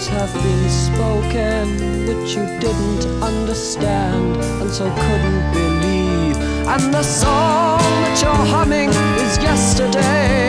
words have been spoken which you didn't understand and so couldn't believe. And the song that you're humming is yesterday.